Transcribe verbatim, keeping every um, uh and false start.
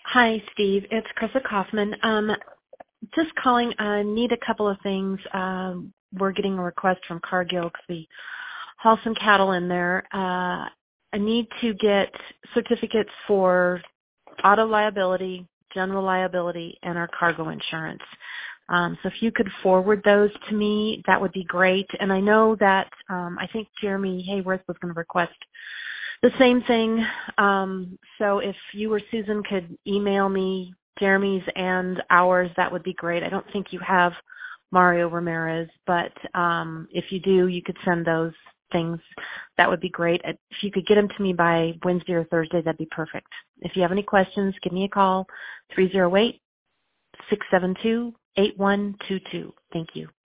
Hi, Steve. It's Krista Kaufman. Um, just calling. I need a couple of things. Um, we're getting a request from Cargill because we haul some cattle in there. Uh, I need to get certificates for auto liability, general liability, and our cargo insurance. Um, so if you could forward those to me, that would be great. And I know that um, I think Jeremy Hayworth was going to request the same thing. Um, so if you or Susan could email me Jeremy's and ours, that would be great. I don't think you have Mario Ramirez, but um, if you do, you could send those things. That would be great. If you could get them to me by Wednesday or Thursday, that'd be perfect. If you have any questions, give me a call, three oh eight, six seven two, eight one two two. Thank you.